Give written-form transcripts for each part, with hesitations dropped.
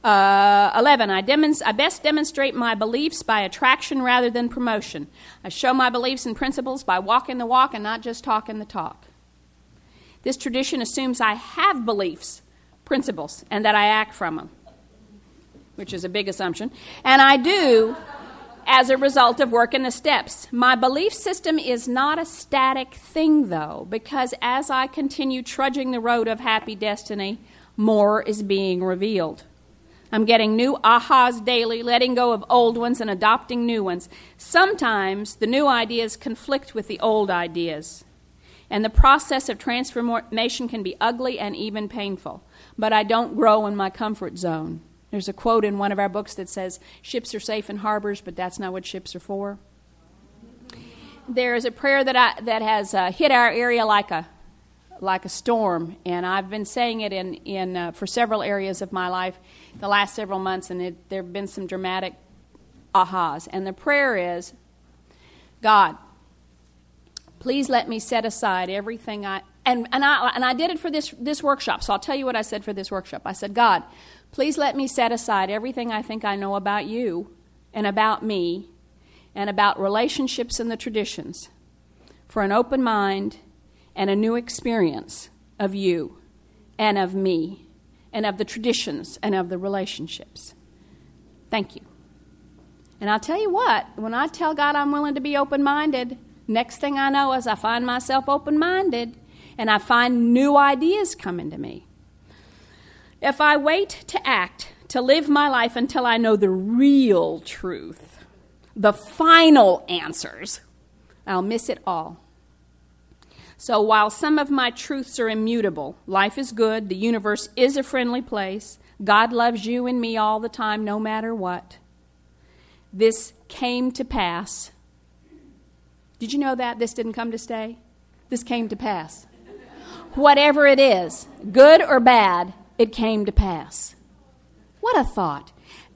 11, I best demonstrate my beliefs by attraction rather than promotion. I show my beliefs and principles by walking the walk and not just talking the talk. This tradition assumes I have beliefs, principles, and that I act from them, which is a big assumption. And I do as a result of working the steps. My belief system is not a static thing, though, because as I continue trudging the road of happy destiny, more is being revealed. I'm getting new ahas daily, letting go of old ones and adopting new ones. Sometimes the new ideas conflict with the old ideas, and the process of transformation can be ugly and even painful. But I don't grow in my comfort zone. There's a quote in one of our books that says, ships are safe in harbors, but that's not what ships are for. There is a prayer that has hit our area like a storm, and I've been saying it in for several areas of my life the last several months, and there have been some dramatic ahas. And the prayer is, God, please let me set aside everything and I did it for this workshop, so I'll tell you what I said for this workshop. I said, God, please let me set aside everything I think I know about you and about me and about relationships and the traditions for an open mind and a new experience of you and of me and of the traditions and of the relationships. Thank you. And I'll tell you what, when I tell God I'm willing to be open-minded, next thing I know is I find myself open-minded and I find new ideas coming to me. If I wait to act, to live my life until I know the real truth, the final answers, I'll miss it all. So while some of my truths are immutable, life is good, the universe is a friendly place, God loves you and me all the time, no matter what. This came to pass. Did you know that? This didn't come to stay? This came to pass. Whatever it is, good or bad, it came to pass. What a thought.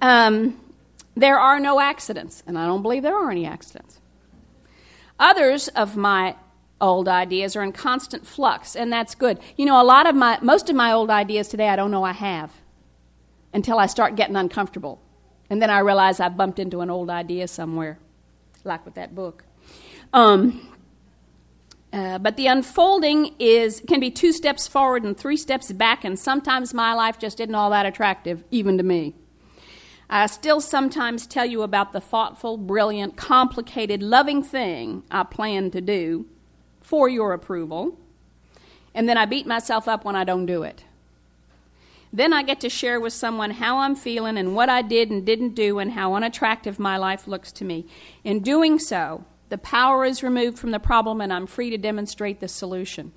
There are no accidents, and I don't believe there are any accidents. Others of my old ideas are in constant flux, and that's good. You know, most of my old ideas today I don't know I have until I start getting uncomfortable. And then I realize I bumped into an old idea somewhere, like with that book. But the unfolding can be 2 steps forward and 3 steps back, and sometimes my life just isn't all that attractive, even to me. I still sometimes tell you about the thoughtful, brilliant, complicated, loving thing I plan to do for your approval, and then I beat myself up when I don't do it. Then I get to share with someone how I'm feeling and what I did and didn't do and how unattractive my life looks to me. In doing so, the power is removed from the problem and I'm free to demonstrate the solution.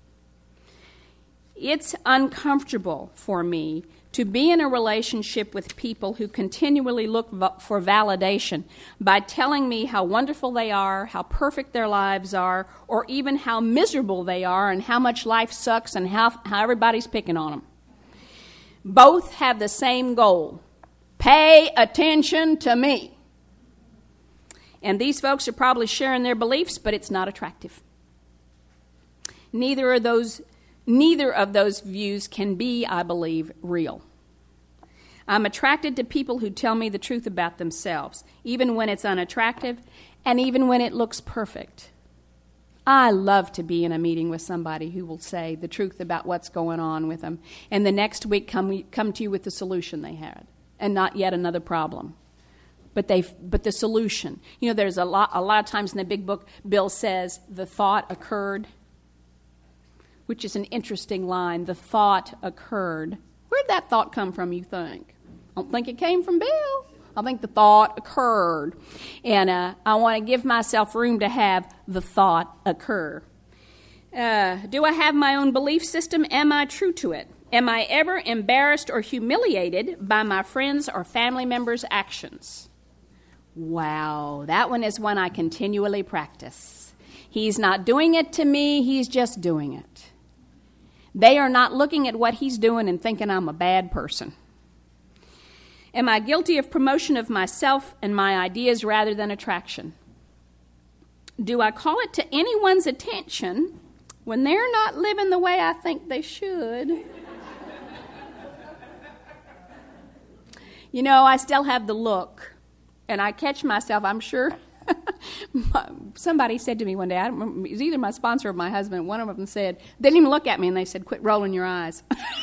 It's uncomfortable for me to be in a relationship with people who continually look for validation by telling me how wonderful they are, how perfect their lives are, or even how miserable they are and how much life sucks and how everybody's picking on them. Both have the same goal: pay attention to me. And these folks are probably sharing their beliefs, but it's not attractive. Neither of those views can be, I believe, real. I'm attracted to people who tell me the truth about themselves, even when it's unattractive and even when it looks perfect. I love to be in a meeting with somebody who will say the truth about what's going on with them, and the next week come to you with the solution they had, and not yet another problem. But the solution. You know, there's a lot of times in the big book, Bill says the thought occurred, which is an interesting line. The thought occurred. Where'd that thought come from, you think? I don't think it came from Bill. I think the thought occurred. And I want to give myself room to have the thought occur. Do I have my own belief system? Am I true to it? Am I ever embarrassed or humiliated by my friends or family members' actions? Wow, that one is one I continually practice. He's not doing it to me, he's just doing it. They are not looking at what he's doing and thinking I'm a bad person. Am I guilty of promotion of myself and my ideas rather than attraction? Do I call it to anyone's attention when they're not living the way I think they should? I still have the look, and I catch myself, I'm sure. Somebody said to me one day, I don't remember, it was either my sponsor or my husband, one of them said, they didn't even look at me, and they said, quit rolling your eyes.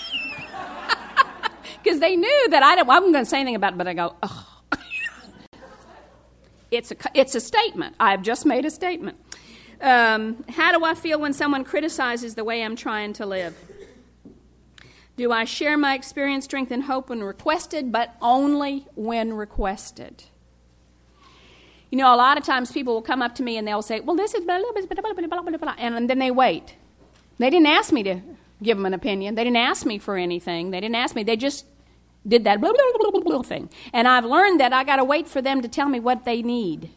Because they knew that I wasn't going to say anything about it, but I go, oh. It's a statement. I have just made a statement. How do I feel when someone criticizes the way I'm trying to live? Do I share my experience, strength, and hope when requested, but only when requested? A lot of times people will come up to me and they'll say, well, this is blah, blah, blah, blah, blah, blah, blah, and then they wait. They didn't ask me to give them an opinion. They didn't ask me for anything. They didn't ask me. They just did that blah, blah, blah, blah, blah thing. And I've learned that I got to wait for them to tell me what they need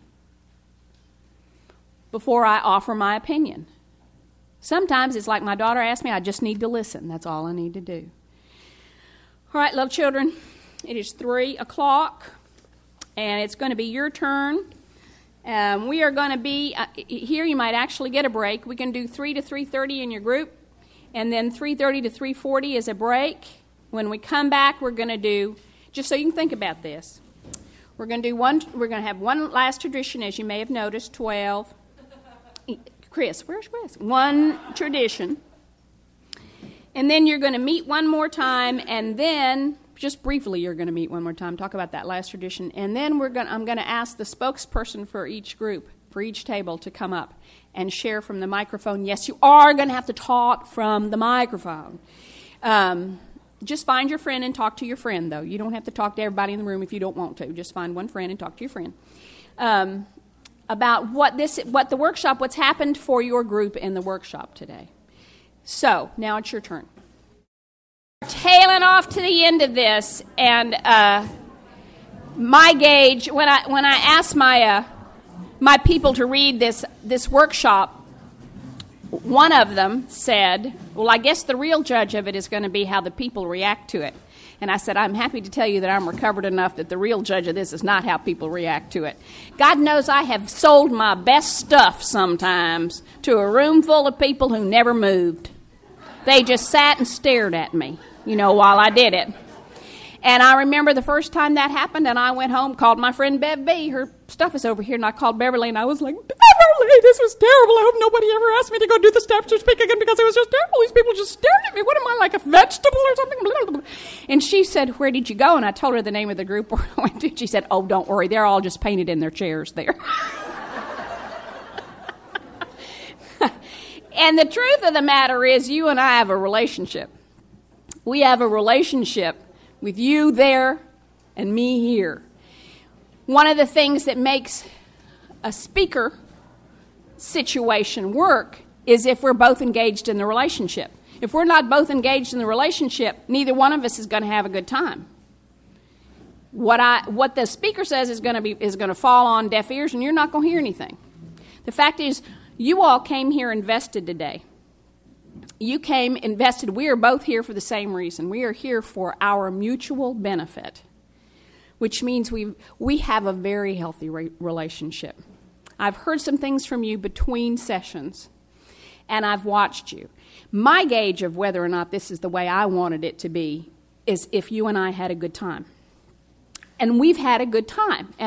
before I offer my opinion. Sometimes it's like my daughter asked me, I just need to listen. That's all I need to do. All right, little children, it is 3 o'clock, and it's going to be your turn. We are going to be, here you might actually get a break. We can do 3 to 3:30 in your group, and then 3:30 to 3:40 is a break. When we come back, we're going to do, just so you can think about this, we're going to have one last tradition, as you may have noticed, 12. Chris, where's Chris? One tradition. And then you're going to meet one more time, and then, just briefly, you're going to meet one more time, talk about that last tradition. And then I'm going to ask the spokesperson for each group, for each table, to come up and share from the microphone. Yes, you are going to have to talk from the microphone. Just find your friend and talk to your friend, though. You don't have to talk to everybody in the room if you don't want to. Just find one friend and talk to your friend about what's happened for your group in the workshop today. So, now it's your turn. Tailing off to the end of this, and my gauge, when I asked my people to read this workshop, one of them said, well, I guess the real judge of it is going to be how the people react to it. And I said, I'm happy to tell you that I'm recovered enough that the real judge of this is not how people react to it. God knows I have sold my best stuff sometimes to a room full of people who never moved. They just sat and stared at me, while I did it. And I remember the first time that happened, and I went home, called my friend Bev B. Her stuff is over here, and I called Beverly, and I was like, Beverly, this was terrible. I hope nobody ever asked me to go do the staff to speak again because it was just terrible. These people just stared at me. What am I, like a vegetable or something? Blah, blah, blah. And she said, where did you go? And I told her the name of the group where I went to. She said, oh, don't worry. They're all just painted in their chairs there. And the truth of the matter is you and I have a relationship. We have a relationship with you there and me here. One of the things that makes a speaker situation work is if we're both engaged in the relationship. If we're not both engaged in the relationship, neither one of us is going to have a good time. What the speaker says is going to fall on deaf ears, and you're not going to hear anything. The fact is, you all came here invested today. You came invested. We are both here for the same reason. We are here for our mutual benefit, which means we have a very healthy relationship. I've heard some things from you between sessions, and I've watched you. My gauge of whether or not this is the way I wanted it to be is if you and I had a good time. And we've had a good time. And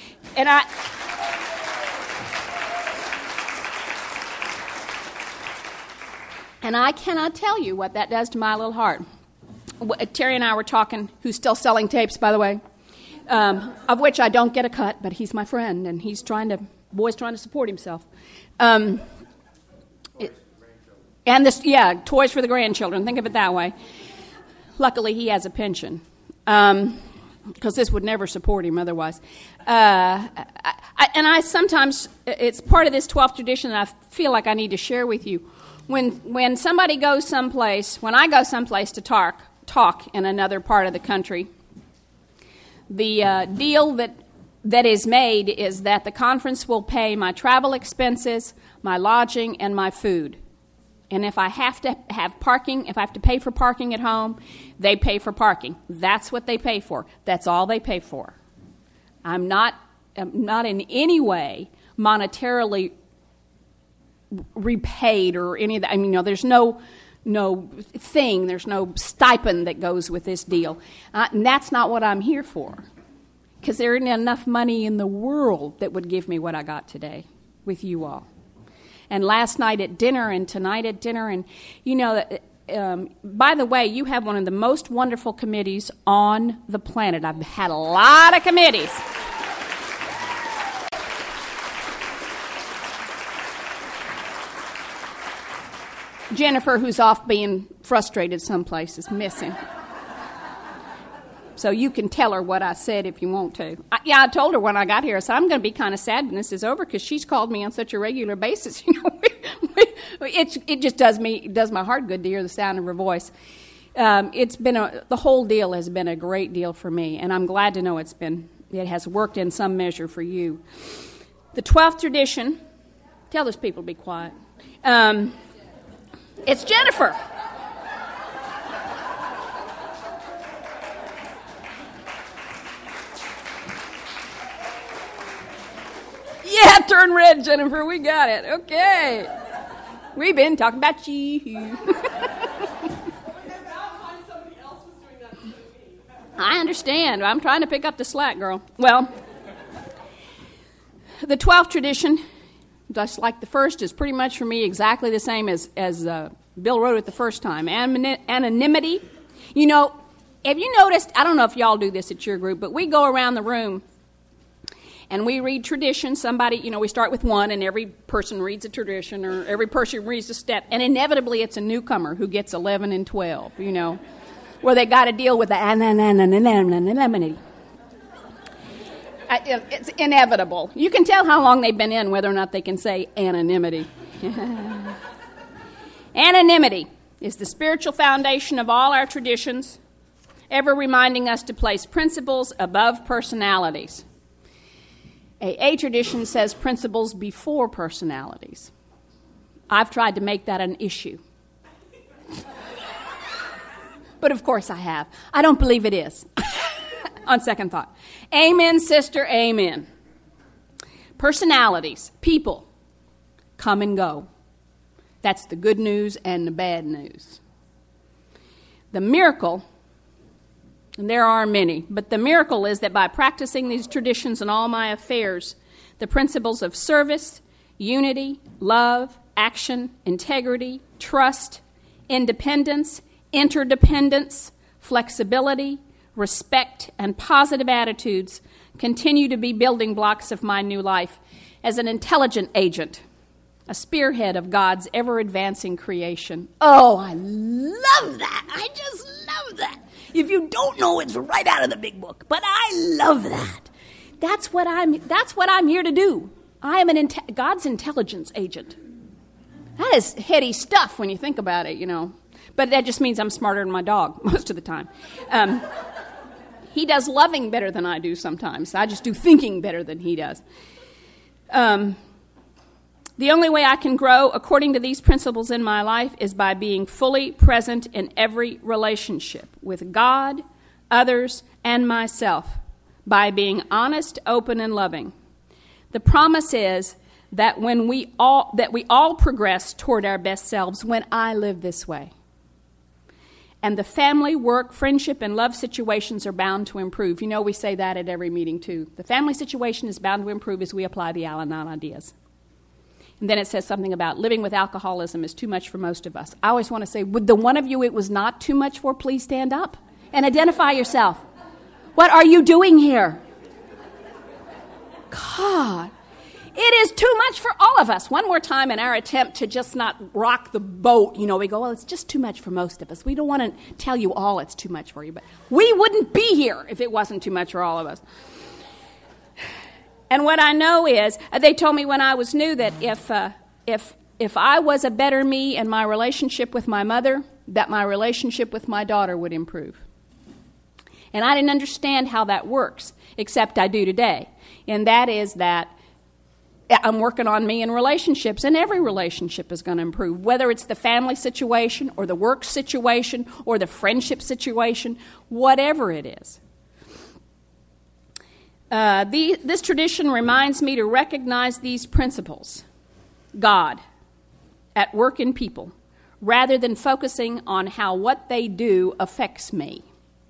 I cannot tell you what that does to my little heart. Terry and I were talking, who's still selling tapes, by the way, of which I don't get a cut, but he's my friend, and he's boy's trying to support himself. And toys for the grandchildren. Think of it that way. Luckily, he has a pension, because this would never support him otherwise. I sometimes, it's part of this 12th tradition that I feel like I need to share with you. When somebody goes someplace, when I go someplace to talk in another part of the country, the deal that is made is that the conference will pay my travel expenses, my lodging, and my food. And if I have to have parking, if I have to pay for parking at home, they pay for parking. That's what they pay for. That's all they pay for. I'm not in any way monetarily repaid or any of that. I mean, there's no thing. There's no stipend that goes with this deal. And that's not what I'm here for. Because there isn't enough money in the world that would give me what I got today with you all. And last night at dinner and tonight at dinner. And, by the way, you have one of the most wonderful committees on the planet. I've had a lot of committees. Jennifer, who's off being frustrated someplace, is missing. So you can tell her what I said if you want to. I told her when I got here, I said, I'm going to be kind of sad when this is over because she's called me on such a regular basis. It just does my heart good to hear the sound of her voice. The whole deal has been a great deal for me, and I'm glad to know it has worked in some measure for you. The 12th tradition, tell those people to be quiet. It's Jennifer. Yeah, turn red, Jennifer. We got it. Okay. We've been talking about you. I understand. I'm trying to pick up the slack, girl. Well, the 12th tradition, just like the first, is pretty much for me exactly the same as Bill wrote it the first time. Anonymity. Have you noticed, I don't know if y'all do this at your group, but we go around the room and we read tradition. Somebody, we start with one, and every person reads a tradition, or every person reads a step, and inevitably it's a newcomer who gets 11 and 12, where they got to deal with the anonymity. It's inevitable. You can tell how long they've been in whether or not they can say anonymity. Anonymity is the spiritual foundation of all our traditions, ever reminding us to place principles above personalities. AA tradition says principles before personalities. I've tried to make that an issue. But of course I have. I don't believe it is. On second thought. Amen, sister, amen. Personalities, people, come and go. That's the good news and the bad news. The miracle, and there are many, but the miracle is that by practicing these traditions in all my affairs, the principles of service, unity, love, action, integrity, trust, independence, interdependence, flexibility, respect, and positive attitudes continue to be building blocks of my new life as an intelligent agent, a spearhead of God's ever-advancing creation. Oh, I love that. I just love that. If you don't know, it's right out of the big book, but I love that. That's what I'm here to do. I am God's intelligence agent. That is heady stuff when you think about it, But that just means I'm smarter than my dog most of the time. He does loving better than I do sometimes. I just do thinking better than he does. The only way I can grow according to these principles in my life is by being fully present in every relationship with God, others, and myself, by being honest, open, and loving. The promise is that we all progress toward our best selves when I live this way. And the family, work, friendship, and love situations are bound to improve. We say that at every meeting, too. The family situation is bound to improve as we apply the Al-Anon ideas. And then it says something about living with alcoholism is too much for most of us. I always want to say, would the one of you it was not too much for, please stand up and identify yourself. What are you doing here? God. It is too much for all of us. One more time in our attempt to just not rock the boat, we go, well, it's just too much for most of us. We don't want to tell you all it's too much for you, but we wouldn't be here if it wasn't too much for all of us. And what I know is, they told me when I was new that if I was a better me in my relationship with my mother, that my relationship with my daughter would improve. And I didn't understand how that works, except I do today. And that is that I'm working on me in relationships, and every relationship is going to improve, whether it's the family situation or the work situation or the friendship situation, whatever it is. This tradition reminds me to recognize these principles. God, at work in people, rather than focusing on how what they do affects me.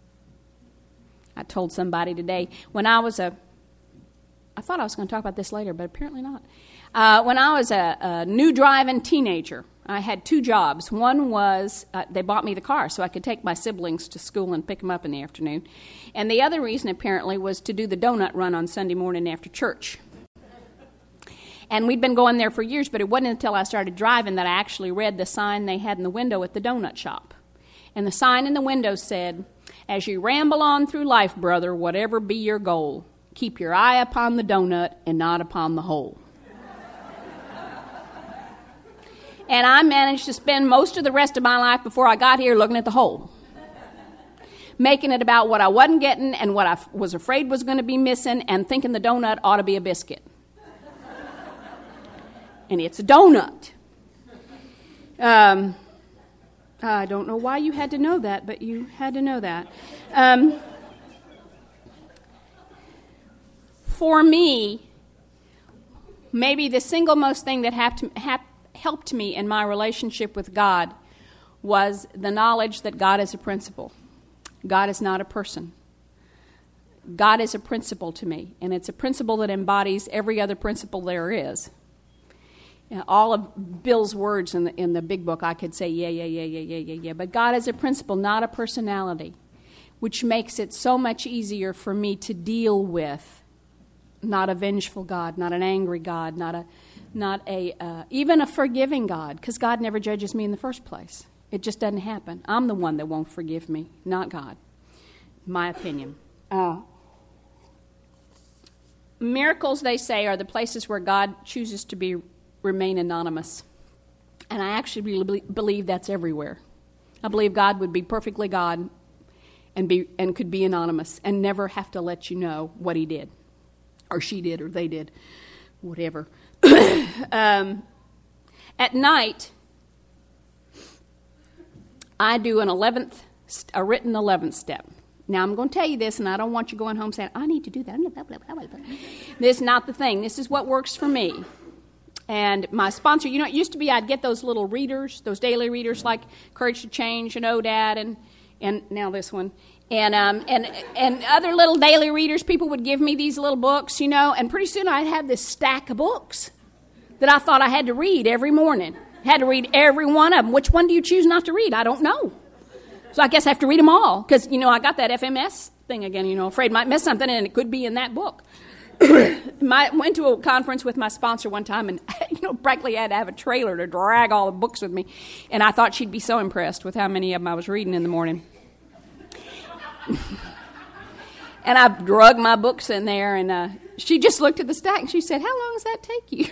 I told somebody today, I thought I was going to talk about this later, but apparently not. When I was a new driving teenager, I had 2 jobs. One was they bought me the car so I could take my siblings to school and pick them up in the afternoon. And the other reason, apparently, was to do the donut run on Sunday morning after church. And we'd been going there for years, but it wasn't until I started driving that I actually read the sign they had in the window at the donut shop. And the sign in the window said, "As you ramble on through life, brother, whatever be your goal, keep your eye upon the donut and not upon the hole." And I managed to spend most of the rest of my life before I got here looking at the hole, making it about what I wasn't getting and what I was afraid was going to be missing, and thinking the donut ought to be a biscuit. And it's a donut. I don't know why you had to know that, but you had to know that. For me, maybe the single most thing that helped me in my relationship with God was the knowledge that God is a principle. God is not a person. God is a principle to me, and it's a principle that embodies every other principle there is. All of Bill's words in the big book, I could say, yeah. But God is a principle, not a personality, which makes it so much easier for me to deal with. Not a vengeful God, not an angry God, not even a forgiving God, because God never judges me in the first place. It just doesn't happen. I'm the one that won't forgive me, not God. My opinion. Miracles, they say, are the places where God chooses to remain anonymous. And I actually believe that's everywhere. I believe God would be perfectly God and could be anonymous and never have to let you know what he did, or she did, or they did, whatever. At night, I do a written 11th step. Now, I'm going to tell you this, and I don't want you going home saying, I need to do that. This is not the thing. This is what works for me. And my sponsor, it used to be I'd get those little readers, those daily readers like Courage to Change and ODAD and now this one. And other little daily readers, people would give me these little books, and pretty soon I'd have this stack of books that I thought I had to read every morning. I had to read every one of them. Which one do you choose not to read? I don't know. So I guess I have to read them all because, I got that FMS thing again, afraid I might miss something, and it could be in that book. Went to a conference with my sponsor one time, and practically had to have a trailer to drag all the books with me, and I thought she'd be so impressed with how many of them I was reading in the morning. And I drug my books in there, and she just looked at the stack and she said, "How long does that take you?"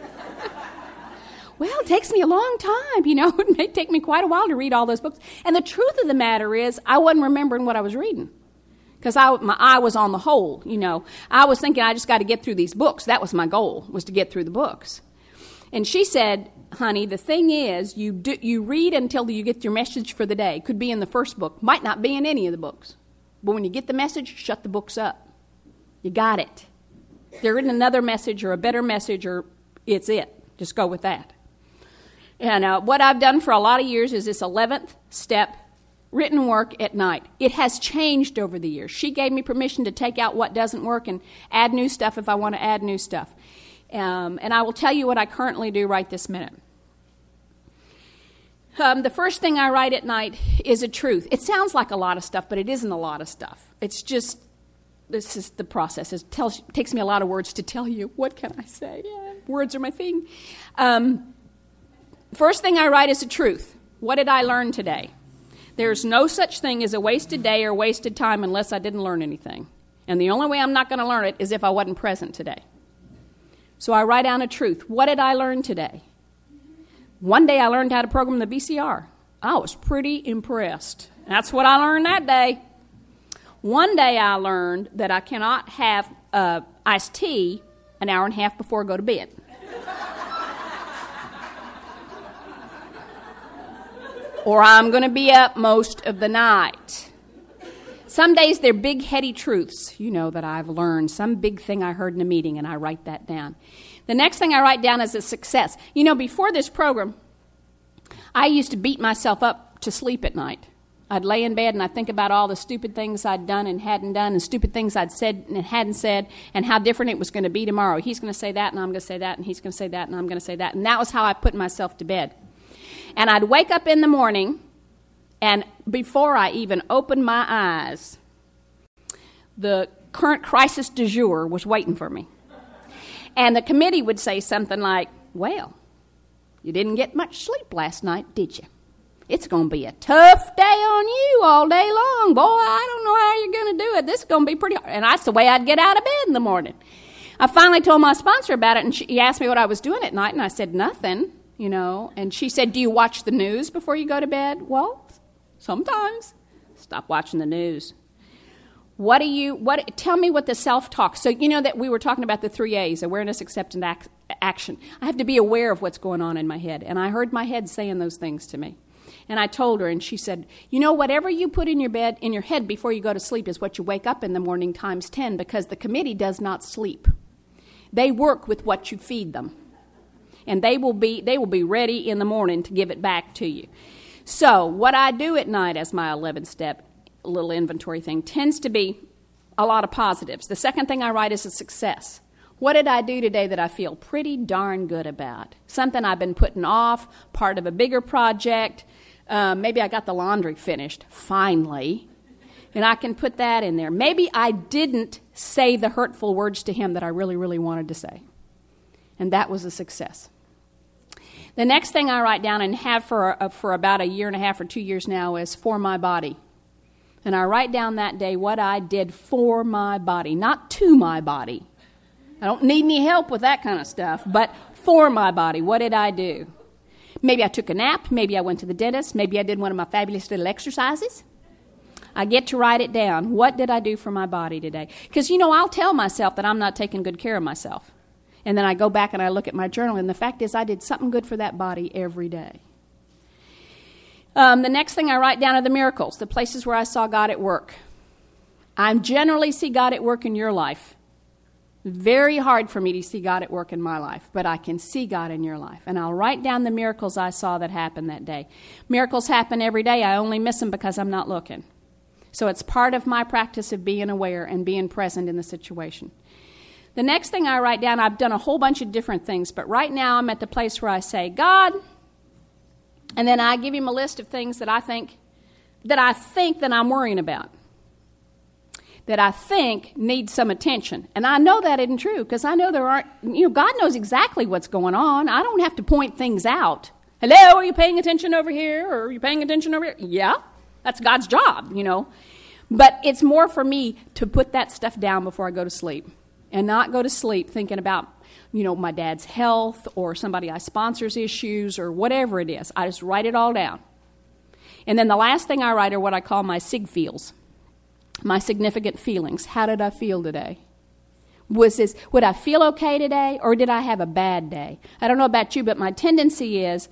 Well, it takes me a long time, It may take me quite a while to read all those books. And the truth of the matter is, I wasn't remembering what I was reading. Because my eye was on the whole, I was thinking I just got to get through these books. That was my goal, was to get through the books. And she said, "Honey, the thing is, you read until you get your message for the day. Could be in the first book. Might not be in any of the books. But when you get the message, shut the books up. You got it. There isn't another message or a better message, or it's it. Just go with that." And what I've done for a lot of years is this 11th step written work at night. It has changed over the years. She gave me permission to take out what doesn't work and add new stuff if I want to add new stuff. And I will tell you what I currently do right this minute. The first thing I write at night is a truth. It sounds like a lot of stuff, but it isn't a lot of stuff. It's just, this is the process. It takes me a lot of words to tell you. What can I say? Yeah, words are my thing. First thing I write is a truth. What did I learn today? There's no such thing as a wasted day or wasted time unless I didn't learn anything. And the only way I'm not going to learn it is if I wasn't present today. So I write down a truth. What did I learn today? One day I learned how to program the VCR. I was pretty impressed. That's what I learned that day. One day I learned that I cannot have iced tea an hour and a half before I go to bed. Or I'm going to be up most of the night. Some days they're big, heady truths, that I've learned. Some big thing I heard in a meeting, and I write that down. The next thing I write down is a success. Before this program, I used to beat myself up to sleep at night. I'd lay in bed and I'd think about all the stupid things I'd done and hadn't done, and stupid things I'd said and hadn't said, and how different it was going to be tomorrow. He's going to say that, and I'm going to say that, and he's going to say that, and I'm going to say that. And that was how I put myself to bed. And I'd wake up in the morning, and before I even opened my eyes, the current crisis du jour was waiting for me. And the committee would say something like, well, you didn't get much sleep last night, did you? It's going to be a tough day on you all day long. Boy, I don't know how you're going to do it. This is going to be pretty hard. And that's the way I'd get out of bed in the morning. I finally told my sponsor about it, and he asked me what I was doing at night, and I said, nothing, And she said, do you watch the news before you go to bed? Well, sometimes. Stop watching the news. Tell me what the self-talk. So that we were talking about the 3 A's, awareness, acceptance, action. I have to be aware of what's going on in my head. And I heard my head saying those things to me. And I told her, and she said, whatever you put in your head before you go to sleep is what you wake up in the morning times 10, because the committee does not sleep. They work with what you feed them. And they will be ready in the morning to give it back to you. So what I do at night as my 11th step, little inventory thing, tends to be a lot of positives. The second thing I write is a success. What did I do today that I feel pretty darn good about? Something I've been putting off, part of a bigger project. Maybe I got the laundry finished, finally, and I can put that in there. Maybe I didn't say the hurtful words to him that I really, really wanted to say, and that was a success. The next thing I write down and have for about a year and a half or 2 years now is for my body. And I write down that day what I did for my body, not to my body. I don't need any help with that kind of stuff, but for my body, what did I do? Maybe I took a nap, maybe I went to the dentist, maybe I did one of my fabulous little exercises. I get to write it down. What did I do for my body today? Because, I'll tell myself that I'm not taking good care of myself. And then I go back and I look at my journal, and the fact is I did something good for that body every day. The next thing I write down are the miracles, the places where I saw God at work. I generally see God at work in your life. Very hard for me to see God at work in my life, but I can see God in your life. And I'll write down the miracles I saw that happened that day. Miracles happen every day. I only miss them because I'm not looking. So it's part of my practice of being aware and being present in the situation. The next thing I write down, I've done a whole bunch of different things, but right now I'm at the place where I say, God, and then I give him a list of things that I think that I'm worrying about, that I think need some attention. And I know that isn't true, because I know there aren't, God knows exactly what's going on. I don't have to point things out. Hello, are you paying attention over here? Or are you paying attention over here? Yeah, that's God's job, But it's more for me to put that stuff down before I go to sleep, and not go to sleep thinking about, my dad's health or somebody I sponsor's issues or whatever it is. I just write it all down. And then the last thing I write are what I call my sig feels, my significant feelings. How did I feel today? Would I feel okay today, or did I have a bad day? I don't know about you, but my tendency is,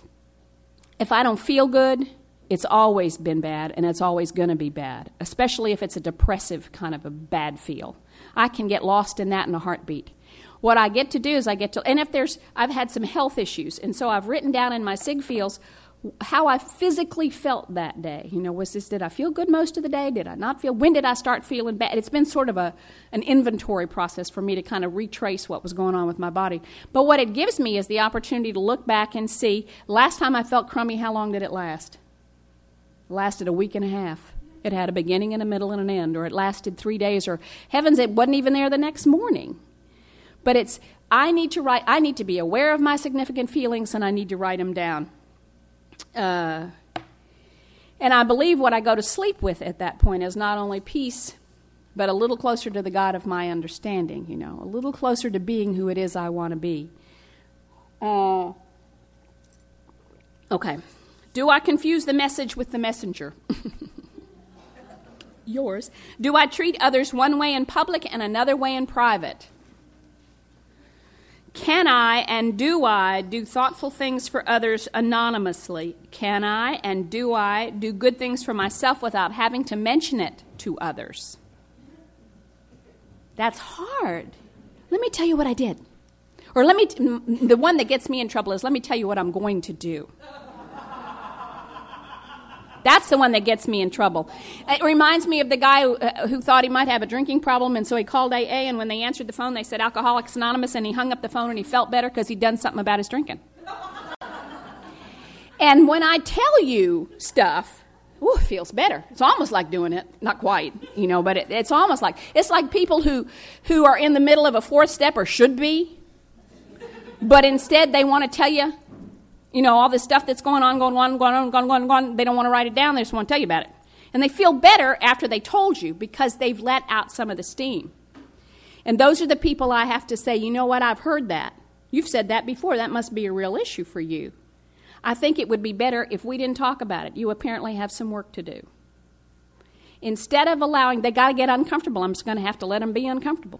if I don't feel good, it's always been bad, and it's always going to be bad, especially if it's a depressive kind of a bad feel. I can get lost in that in a heartbeat. What I get to do is and if I've had some health issues, and so I've written down in my sig feels how I physically felt that day. Did I feel good most of the day? Did I not feel? When did I start feeling bad? It's been sort of an inventory process for me to kind of retrace what was going on with my body. But what it gives me is the opportunity to look back and see, last time I felt crummy, how long did it last? It lasted a week and a half. It had a beginning and a middle and an end, or it lasted 3 days, or heavens, it wasn't even there the next morning. But I need to be aware of my significant feelings, and I need to write them down. And I believe what I go to sleep with at that point is not only peace, but a little closer to the God of my understanding, a little closer to being who it is I want to be. Okay. Do I confuse the message with the messenger? Yours. Do I treat others one way in public and another way in private? Can I and do I do thoughtful things for others anonymously? Can I and do I do good things for myself without having to mention it to others? That's hard. Let me tell you what I did. Or the one that gets me in trouble is, let me tell you what I'm going to do. That's the one that gets me in trouble. It reminds me of the guy who thought he might have a drinking problem, and so he called AA, and when they answered the phone, they said Alcoholics Anonymous, and he hung up the phone, and he felt better because he'd done something about his drinking. And when I tell you stuff, it feels better. It's almost like doing it. Not quite, but it's almost like. It's like people who are in the middle of a fourth step, or should be, but instead they want to tell you, all this stuff that's going on. They don't want to write it down. They just want to tell you about it. And they feel better after they told you because they've let out some of the steam. And those are the people I have to say, you know what, I've heard that. You've said that before. That must be a real issue for you. I think it would be better if we didn't talk about it. You apparently have some work to do. Instead of allowing, they got to get uncomfortable. I'm just going to have to let them be uncomfortable,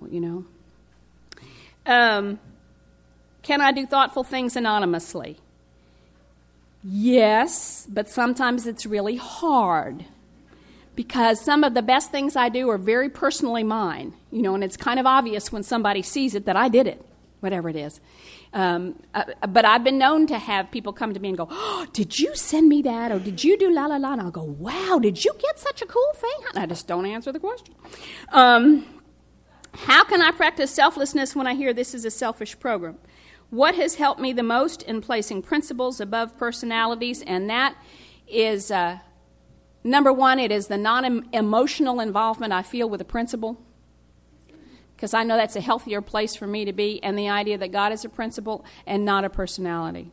Can I do thoughtful things anonymously? Yes, but sometimes it's really hard because some of the best things I do are very personally mine, and it's kind of obvious when somebody sees it that I did it, whatever it is. But I've been known to have people come to me and go, oh, did you send me that? Or did you do la la la? And I'll go, wow, did you get such a cool thing? And I just don't answer the question. How can I practice selflessness when I hear this is a selfish program? What has helped me the most in placing principles above personalities? And that is, number one, it is the non-emotional involvement I feel with a principle, because I know that's a healthier place for me to be, and the idea that God is a principle and not a personality.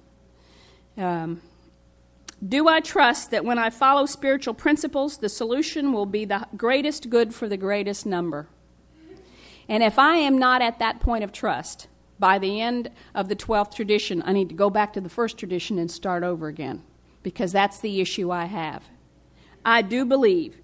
Do I trust that when I follow spiritual principles, the solution will be the greatest good for the greatest number? And if I am not at that point of trust, by the end of the 12th tradition, I need to go back to the first tradition and start over again, because that's the issue I have. I do believe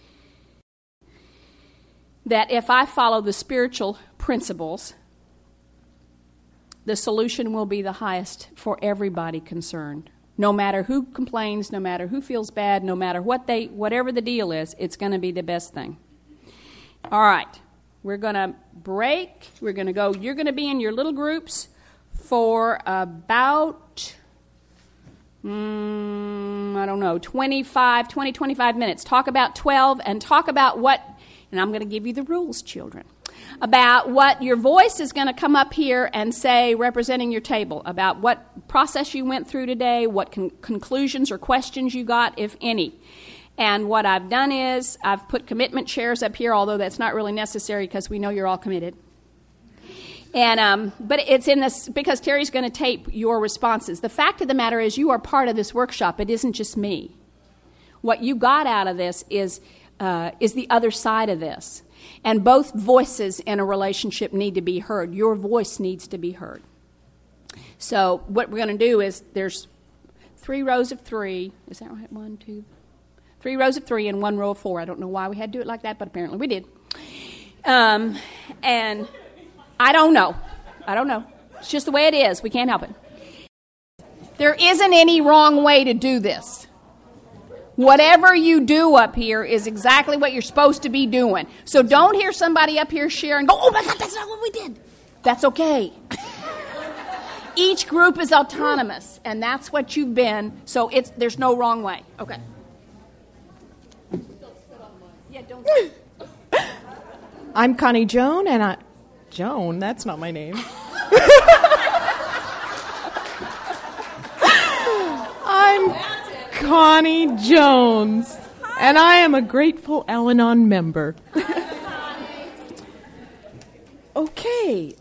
that if I follow the spiritual principles, the solution will be the highest for everybody concerned. No matter who complains, no matter who feels bad, no matter whatever the deal is, it's going to be the best thing. All right. We're going to break. We're going to go. You're going to be in your little groups for about, 25 minutes. Talk about 12 and talk about what, and I'm going to give you the rules, children, about what your voice is going to come up here and say, representing your table, about what process you went through today, what conclusions or questions you got, if any. And what I've done is I've put commitment chairs up here, although that's not really necessary because we know you're all committed. And but it's in this because Terry's going to tape your responses. The fact of the matter is you are part of this workshop. It isn't just me. What you got out of this is the other side of this. And both voices in a relationship need to be heard. Your voice needs to be heard. So what we're going to do is there's 3 rows of 3. Is that right? 1, 2, 3 rows of 3 and 1 row of 4. I don't know why we had to do it like that, but apparently we did. And I don't know. It's just the way it is. We can't help it. There isn't any wrong way to do this. Whatever you do up here is exactly what you're supposed to be doing. So don't hear somebody up here share and go, oh my God, that's not what we did. That's okay. Each group is autonomous, and that's what you've been, so there's no wrong way. Okay. Yeah, don't. I'm Connie Joan, and Joan, that's not my name. I'm Connie Jones, and I am a grateful Al-Anon member. Okay,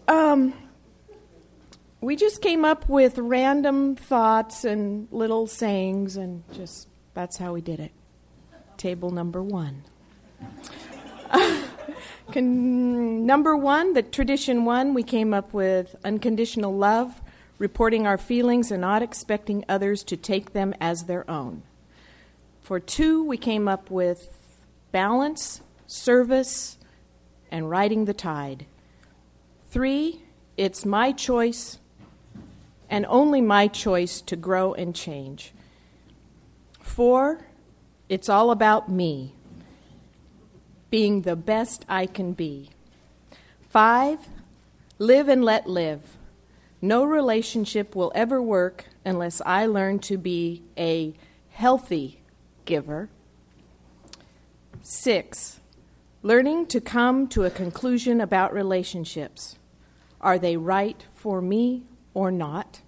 we just came up with random thoughts and little sayings, and just that's how we did it. Table number 1. Number 1, the tradition 1, we came up with unconditional love, reporting our feelings and not expecting others to take them as their own. For 2, we came up with balance, service, and riding the tide. 3, it's my choice and only my choice to grow and change. 4, it's all about me, being the best I can be. 5, live and let live. No relationship will ever work unless I learn to be a healthy giver. 6, learning to come to a conclusion about relationships. Are they right for me or not?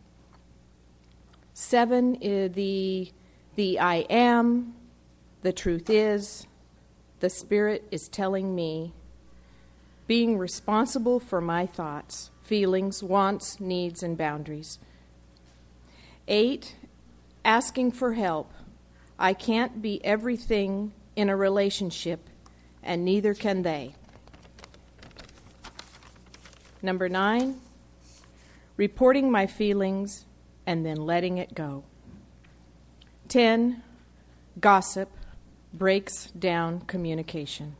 7 is the I am, the truth is, the Spirit is telling me, being responsible for my thoughts, feelings, wants, needs, and boundaries. 8, asking for help. I can't be everything in a relationship, and neither can they. Number 9, reporting my feelings and then letting it go. 10, gossip breaks down communication.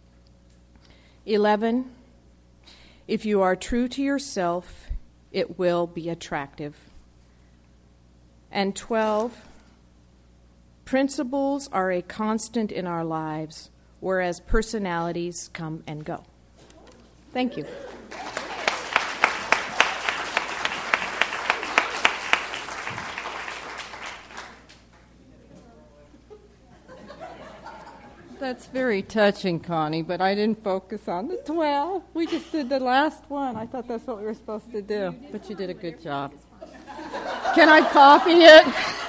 11, if you are true to yourself, it will be attractive. And 12, principles are a constant in our lives, whereas personalities come and go. Thank you. That's very touching, Connie, but I didn't focus on the 12. We just did the last one. I thought that's what we were supposed to do, but you did a good job. Can I copy it?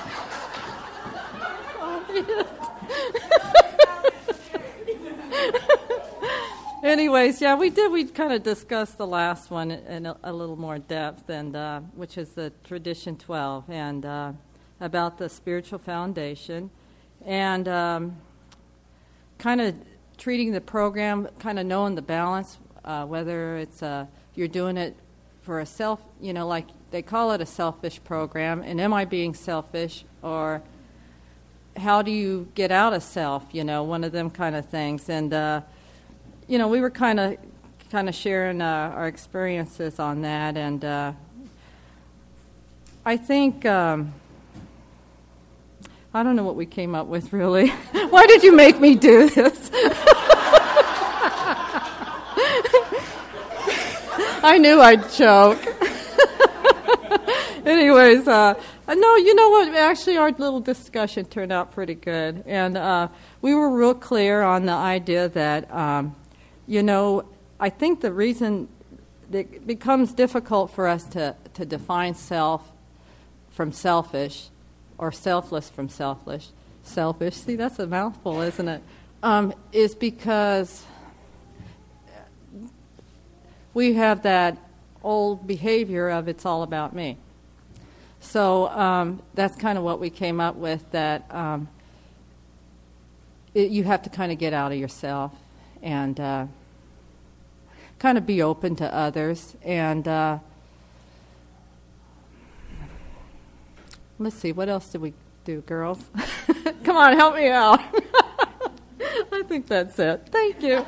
Anyways, yeah, we did. We kind of discussed the last one in a little more depth, and which is the Tradition 12, and about the spiritual foundation, and kind of treating the program, kind of knowing the balance, whether it's you're doing it for a self, like they call it a selfish program, and am I being selfish, or how do you get out of self, one of them kind of things. And, we were kind of sharing our experiences on that, and I think, I don't know what we came up with, really. Why did you make me do this? I knew I'd choke. Anyways, no, you know what? Actually, our little discussion turned out pretty good. And we were real clear on the idea that, I think the reason that it becomes difficult for us to define self from selfish, or selfless from selfish, see, that's a mouthful, isn't it? Is because we have that old behavior of it's all about me. So that's kind of what we came up with, that you have to kind of get out of yourself and kind of be open to others. And let's see, what else did we do, girls? Come on, help me out. I think that's it. Thank you.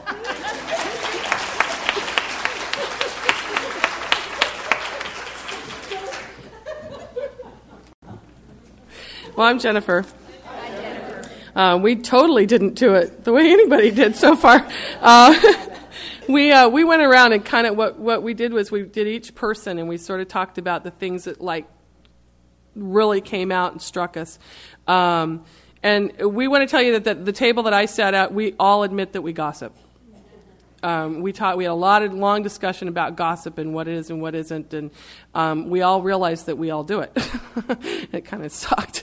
Well, I'm Jennifer. Hi, Jennifer. We totally didn't do it the way anybody did so far. We went around and kind of what we did was we did each person, and we sort of talked about the things that really came out and struck us. And we want to tell you that the table that I sat at, we all admit that we gossip. We had a long discussion about gossip and what is and what isn't, and we all realized that we all do it. It kind of sucked.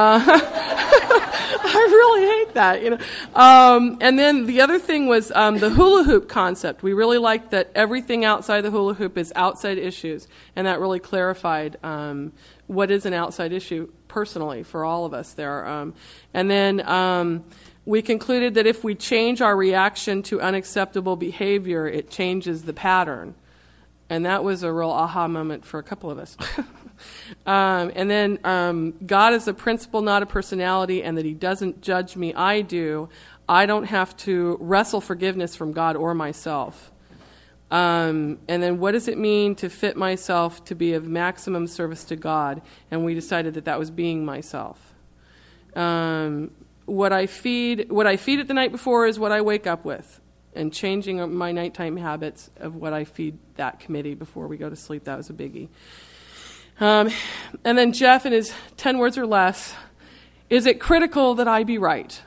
I really hate that, And then the other thing was the hula hoop concept. We really liked that everything outside the hula hoop is outside issues, and that really clarified what is an outside issue personally for all of us there. And then we concluded that if we change our reaction to unacceptable behavior, it changes the pattern. And that was a real aha moment for a couple of us. And then God is a principle, not a personality, and that he doesn't judge me, I do. I don't have to wrestle forgiveness from God or myself. And then what does it mean to fit myself to be of maximum service to God? And we decided that was being myself. What I feed it the night before is what I wake up with, and changing my nighttime habits of what I feed that committee before we go to sleep, that was a biggie. And then Jeff, in his 10 words or less, Is it critical that I be right?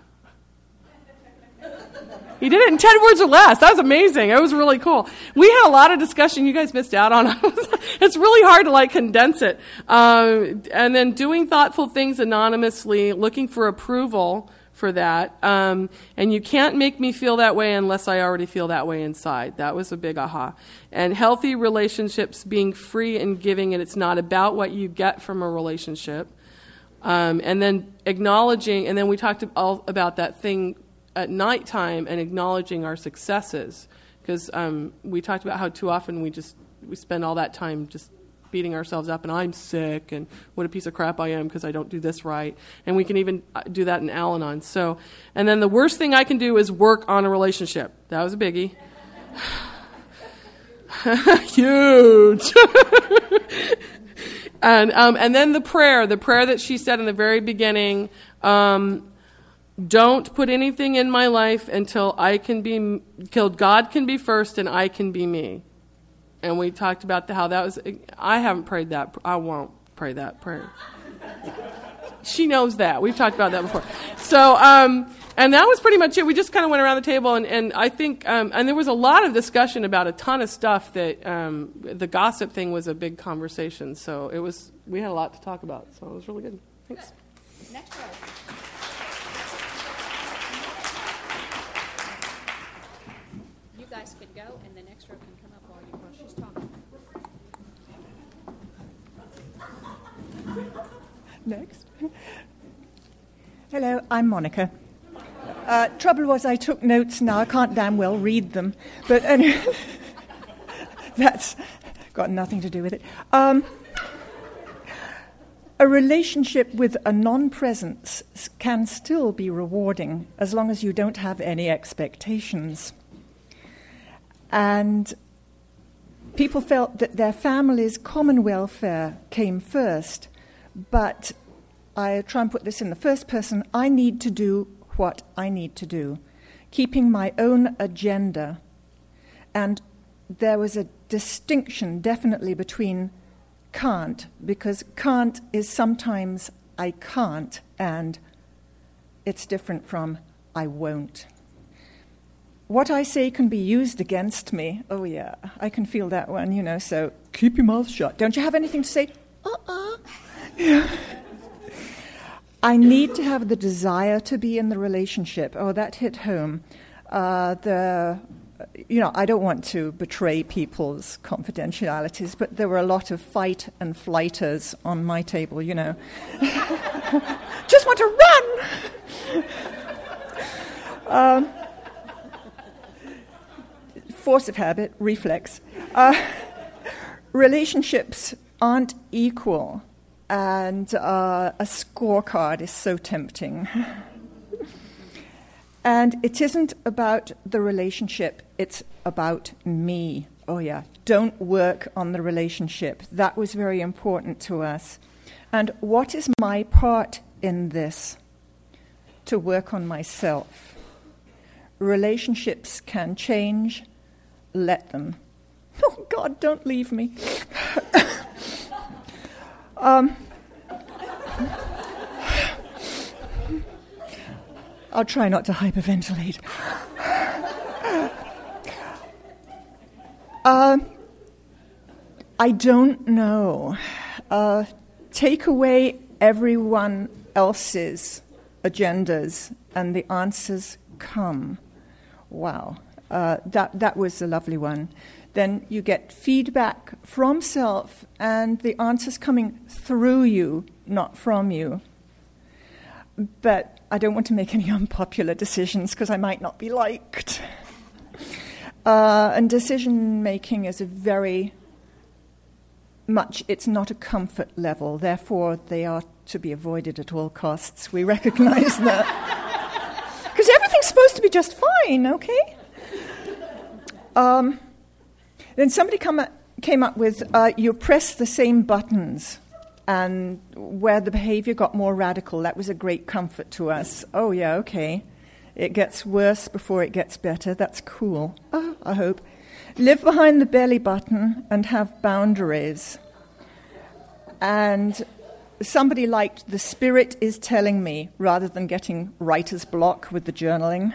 He did it in 10 words or less. That was amazing. It was really cool. We had a lot of discussion you guys missed out on. It's really hard to condense it. And then doing thoughtful things anonymously, looking for approval for that. And you can't make me feel that way unless I already feel that way inside. That was a big aha. And healthy relationships, being free and giving, and it's not about what you get from a relationship. And then acknowledging, and then we talked all about that thing at nighttime and acknowledging our successes, because we talked about how too often we spend all that time just beating ourselves up, and I'm sick, and what a piece of crap I am because I don't do this right. And we can even do that in Al-Anon. So, and then the worst thing I can do is work on a relationship. That was a biggie. Huge. And then the prayer that she said in the very beginning, don't put anything in my life until God can be first and I can be me. And we talked about how that was, I haven't prayed that, I won't pray that prayer. She knows that. We've talked about that before. So, and that was pretty much it. We just kind of went around the table, and I think, and there was a lot of discussion about a ton of stuff that, the gossip thing was a big conversation. So we had a lot to talk about. So it was really good. Thanks. Good. Next row. You guys can go, and the next row can come up while she's talking. Next. Hello, I'm Monica. Trouble was I took notes now. I can't damn well read them. But anyway, that's got nothing to do with it. A relationship with a non-presence can still be rewarding as long as you don't have any expectations. And people felt that their family's common welfare came first, but I try and put this in the first person. I need to do what I need to do, keeping my own agenda. And there was a distinction definitely between can't, because can't is sometimes I can't, and it's different from I won't. What I say can be used against me. Oh yeah, I can feel that one, so keep your mouth shut. Don't you have anything to say? Yeah. I need to have the desire to be in the relationship. Oh, that hit home. I don't want to betray people's confidentialities, but there were a lot of fight and flighters on my table, Just want to run! Force of habit, reflex. Relationships aren't equal, and a scorecard is so tempting. And it isn't about the relationship, it's about me. Oh yeah, don't work on the relationship. That was very important to us. And what is my part in this? To work on myself. Relationships can change, let them. Oh God, don't leave me. I'll try not to hyperventilate. I don't know. Take away everyone else's agendas and the answers come. Wow. That was a lovely one. Then you get feedback from self and the answers coming through you, not from you. But I don't want to make any unpopular decisions because I might not be liked. And decision-making is it's not a comfort level. Therefore, they are to be avoided at all costs. We recognize that. Because everything's supposed to be just fine, okay? Then somebody came up with, you press the same buttons, and where the behavior got more radical, that was a great comfort to us. Oh, yeah, okay. It gets worse before it gets better. That's cool, I hope. Live behind the belly button and have boundaries. And somebody liked "the spirit is telling me" rather than getting writer's block with the journaling.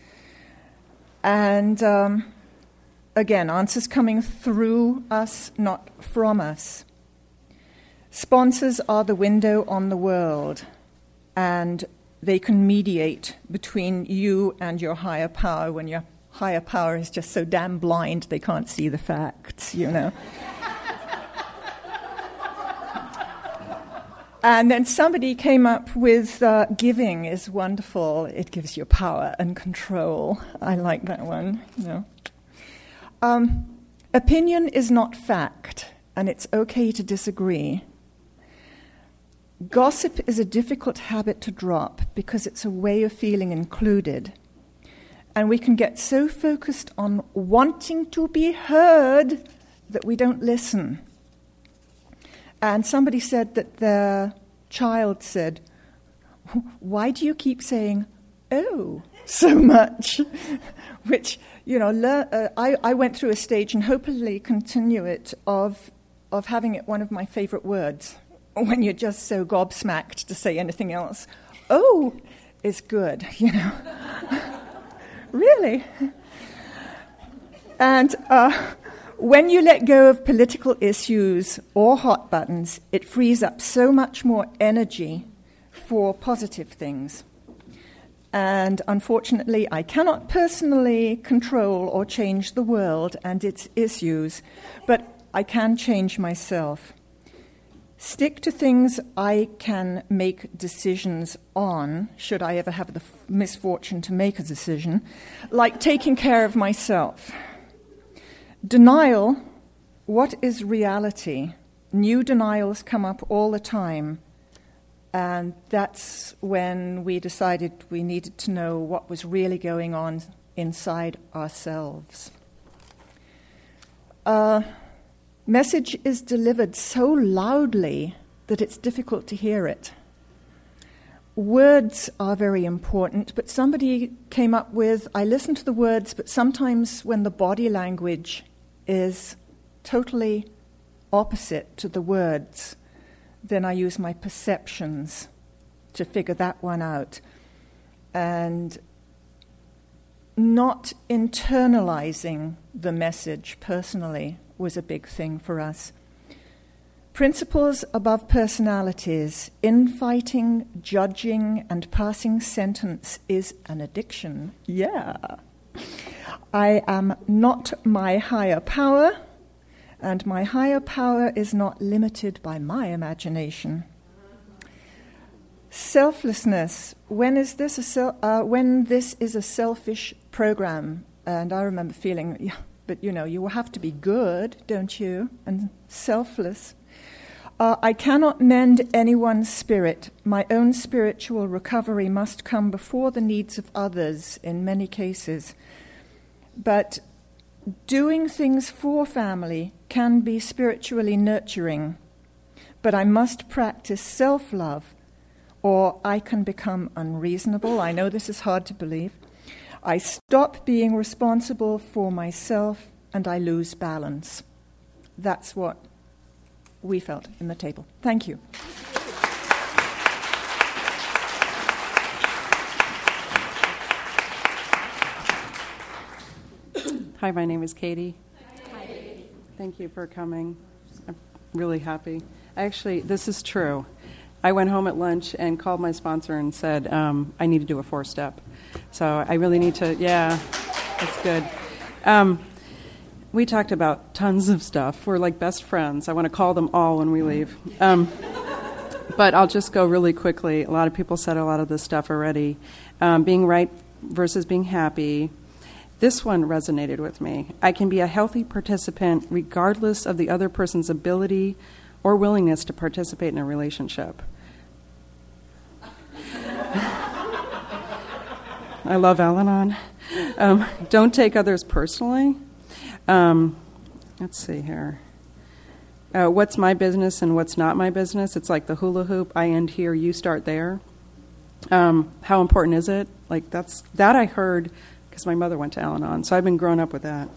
And again, answers coming through us, not from us. Sponsors are the window on the world, and they can mediate between you and your higher power when your higher power is just so damn blind they can't see the facts, you know. And then somebody came up with giving is wonderful. It gives you power and control. I like that one. You know. Opinion is not fact, and it's okay to disagree. Gossip is a difficult habit to drop because it's a way of feeling included. And we can get so focused on wanting to be heard that we don't listen. And somebody said that their child said, "Why do you keep saying, 'oh,' so much?" Which, you know, I went through a stage and hopefully continue it of having it one of my favorite words. When you're just so gobsmacked to say anything else, "Oh" is good, you know. Really. And when you let go of political issues or hot buttons, it frees up so much more energy for positive things. And unfortunately, I cannot personally control or change the world and its issues, but I can change myself. Stick to things I can make decisions on, should I ever have the misfortune to make a decision, like taking care of myself. Denial, what is reality? New denials come up all the time, and that's when we decided we needed to know what was really going on inside ourselves. Message is delivered so loudly that it's difficult to hear it. Words are very important, but somebody came up with, I listen to the words, but sometimes when the body language is totally opposite to the words, then I use my perceptions to figure that one out. And not internalizing the message personally was a big thing for us. Principles above personalities. Infighting, judging, and passing sentence is an addiction. Yeah. I am not my higher power, and my higher power is not limited by my imagination. Selflessness. When this is a selfish program, and I remember feeling, yeah, but you know, you will have to be good, don't you? And selfless. I cannot mend anyone's spirit. My own spiritual recovery must come before the needs of others in many cases. But doing things for family can be spiritually nurturing. But I must practice self-love, or I can become unreasonable. I know this is hard to believe. I stop being responsible for myself and I lose balance. That's what we felt in the table. Thank you. Hi, my name is Katie. Hi. Thank you for coming. I'm really happy. Actually, this is true. I went home at lunch and called my sponsor and said, I need to do a 4-step. So I really need to, yeah, that's good. We talked about tons of stuff. We're like best friends. I want to call them all when we leave. But I'll just go really quickly. A lot of people said a lot of this stuff already. Being right versus being happy. This one resonated with me. I can be a healthy participant regardless of the other person's ability or willingness to participate in a relationship. I love Al-Anon. Don't take others personally. Let's see here. What's my business and what's not my business? It's like the hula hoop. I end here, you start there. How important is it? Like that I heard because my mother went to Al-Anon, so I've been growing up with that.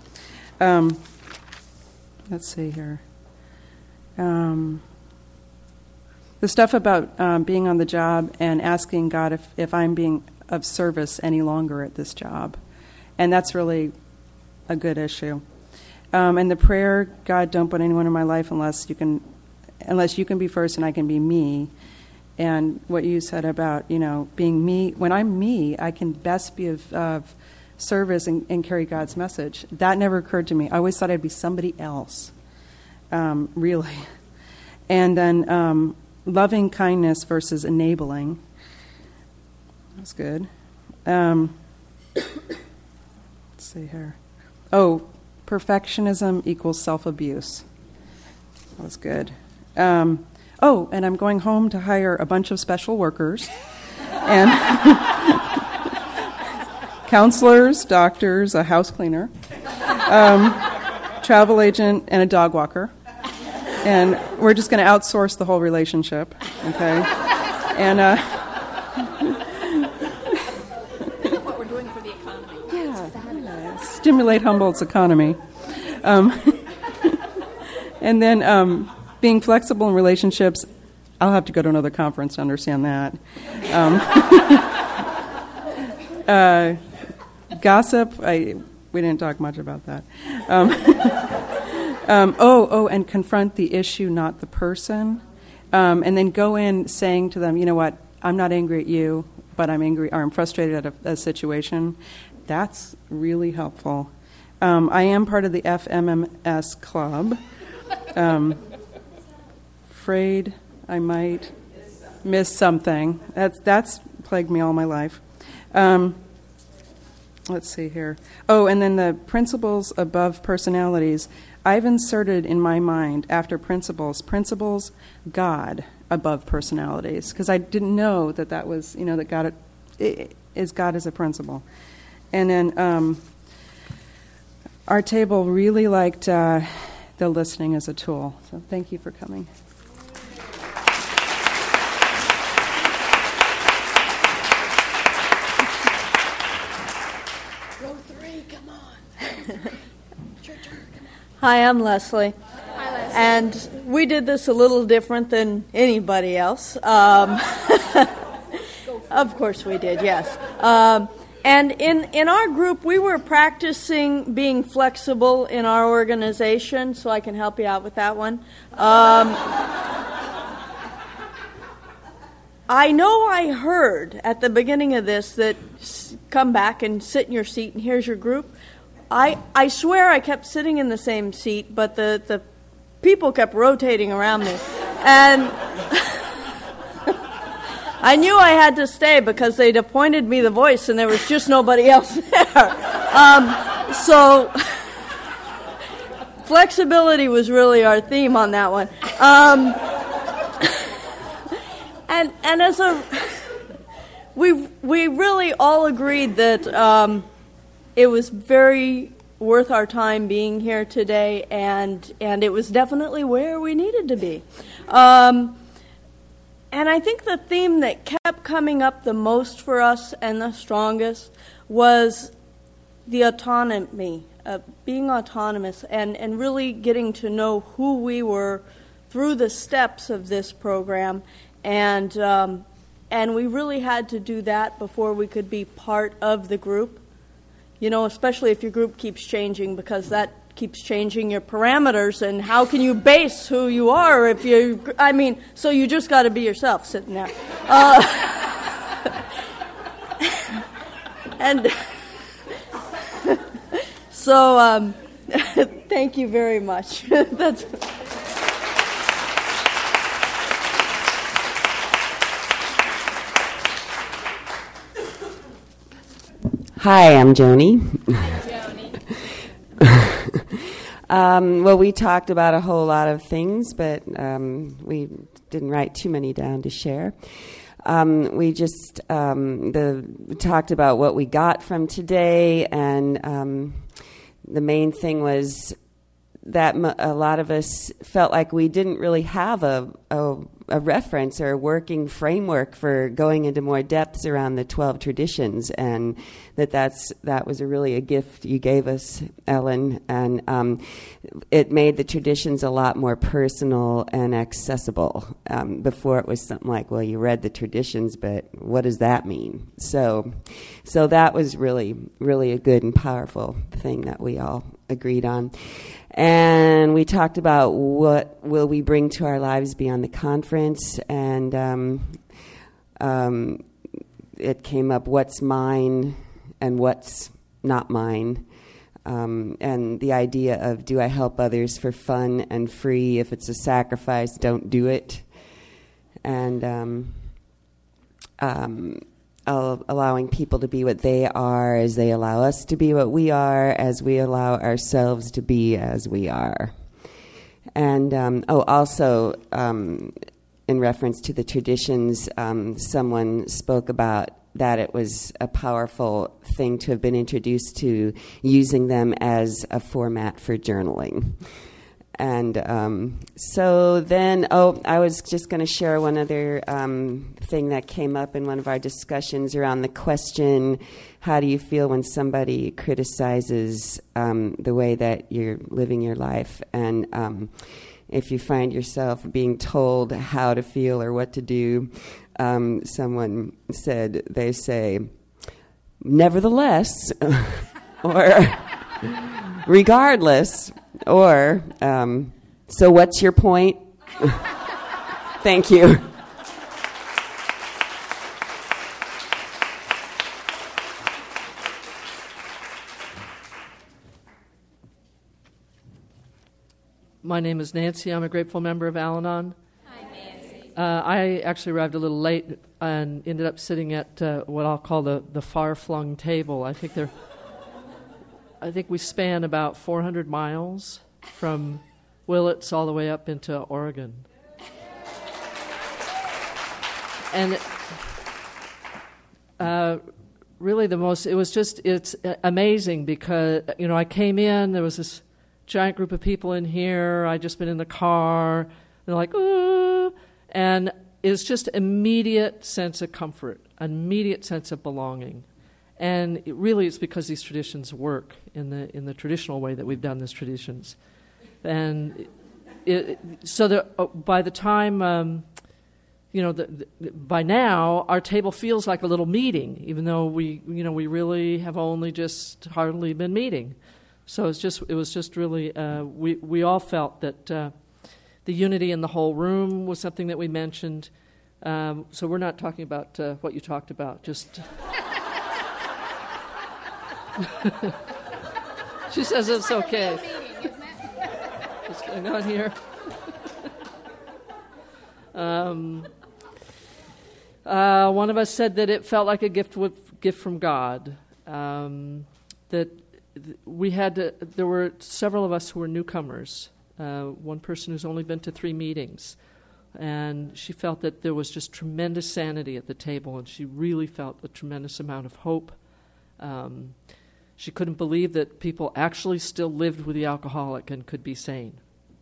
Let's see here. the stuff about being on the job and asking God if I'm being of service any longer at this job. And that's really a good issue. And the prayer, God, don't put anyone in my life unless you can be first and I can be me. And what you said about, being me, when I'm me, I can best be of service and carry God's message. That never occurred to me. I always thought I'd be somebody else, really. And then loving kindness versus enabling. That's good. Let's see here. Oh, perfectionism equals self-abuse. That was good. And I'm going home to hire a bunch of special workers and counselors, doctors, a house cleaner, travel agent, and a dog walker. And we're just going to outsource the whole relationship, okay? And what we're doing for the economy. Yeah, fabulous. Stimulate Humboldt's economy. And then being flexible in relationships, I'll have to go to another conference to understand that. Gossip, we didn't talk much about that. And confront the issue, not the person. And then go in saying to them, you know what, I'm not angry at you, but I'm angry or I'm frustrated at a situation. That's really helpful. I am part of the FMMS club. Afraid I might miss something. That's plagued me all my life. Let's see here. Oh, and then the principles above personalities. I've inserted in my mind, after principles, God above personalities, because I didn't know that was, that God is God as a principle. And then our table really liked the listening as a tool. So thank you for coming. Row 3, come on. Your turn, come on. Hi, I'm Leslie. Hi, Leslie. And we did this a little different than anybody else. Of course we did, yes. And in our group, we were practicing being flexible in our organization, so I can help you out with that one. I know I heard at the beginning of this that come back and sit in your seat and here's your group. I swear I kept sitting in the same seat, but the people kept rotating around me. And I knew I had to stay because they'd appointed me the voice and there was just nobody else there. So flexibility was really our theme on that one. And as we really all agreed that it was very worth our time being here today, and it was definitely where we needed to be. And I think the theme that kept coming up the most for us and the strongest was the autonomy, being autonomous, and really getting to know who we were through the steps of this program. And we really had to do that before we could be part of the group. Especially if your group keeps changing, because that keeps changing your parameters, and how can you base who you are if so you just got to be yourself sitting there. And so thank you very much. That's. Hi, I'm Joni. Well, we talked about a whole lot of things, but we didn't write too many down to share. We just talked about what we got from today, and the main thing was that a lot of us felt like we didn't really have a reference or a working framework for going into more depths around the 12 traditions, and that was really a gift you gave us, Ellen, and it made the traditions a lot more personal and accessible. Before it was something like, well, you read the traditions, but what does that mean? So that was really, really a good and powerful thing that we all agreed on. And we talked about what will we bring to our lives beyond the conference, and it came up what's mine and what's not mine, and the idea of do I help others for fun and free? If it's a sacrifice, don't do it. And allowing people to be what they are as they allow us to be what we are, as we allow ourselves to be as we are. And also in reference to the traditions, someone spoke about that it was a powerful thing to have been introduced to using them as a format for journaling. And so then, I was just going to share one other thing that came up in one of our discussions around the question, how do you feel when somebody criticizes the way that you're living your life? And if you find yourself being told how to feel or what to do, someone said, they say, nevertheless, or regardless, or, so what's your point? Thank you. My name is Nancy. I'm a grateful member of Al-Anon. Hi, Nancy. I actually arrived a little late and ended up sitting at what I'll call the far-flung table. I think we span about 400 miles from Willits all the way up into Oregon. And really it's amazing because, I came in, there was this giant group of people in here, I'd just been in the car, they're like, ooh, and it's just immediate sense of comfort, immediate sense of belonging. And it's because these traditions work in the traditional way that we've done these traditions. And by the time, by now, our table feels like a little meeting, even though we really have only just hardly been meeting. So it was just really, we all felt that the unity in the whole room was something that we mentioned. So we're not talking about what you talked about, just... She says it's okay. What's going on here? One of us said that it felt like a gift from God. That there were several of us who were newcomers. One person who's only been to 3 meetings, and she felt that there was just tremendous sanity at the table, and she really felt a tremendous amount of hope. She couldn't believe that people actually still lived with the alcoholic and could be sane.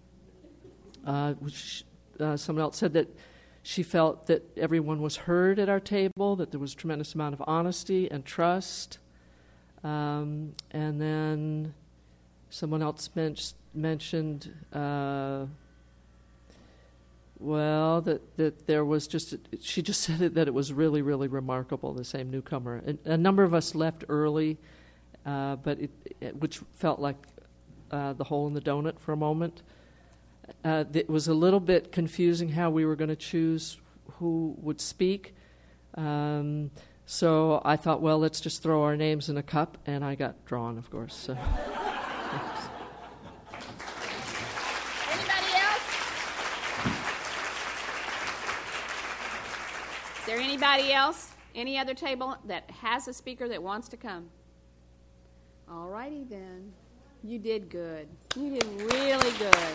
Someone else said that she felt that everyone was heard at our table, that there was a tremendous amount of honesty and trust. And then someone else mentioned, that there was she just said that it was really, really remarkable, the same newcomer. And a number of us left early, but which felt like the hole in the donut for a moment. It was a little bit confusing how we were going to choose who would speak. So I thought, well, let's just throw our names in a cup, and I got drawn, of course. So. Anybody else? Is there anybody else? Any other table that has a speaker that wants to come? All righty then. You did good. You did really good.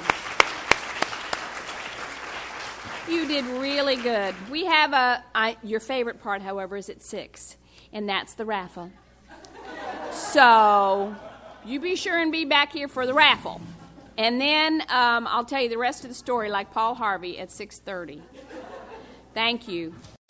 You did really good. We have your favorite part, however, is at 6, and that's the raffle. So you be sure and be back here for the raffle. And then I'll tell you the rest of the story like Paul Harvey at 6:30. Thank you.